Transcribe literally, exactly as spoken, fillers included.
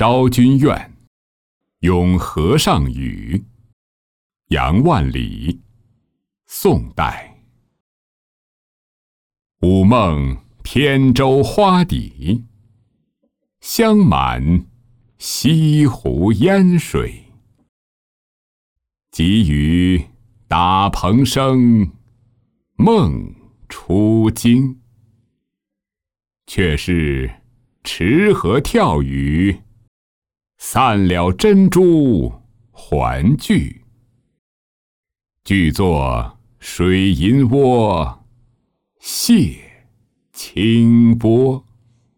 昭君怨，咏和尚语。杨万里，宋代。午梦扁舟花底，香满西湖烟水。急雨打蓬声，梦初惊。却是池河跳雨，散了珍珠还聚。俱作水银窝，泻清波。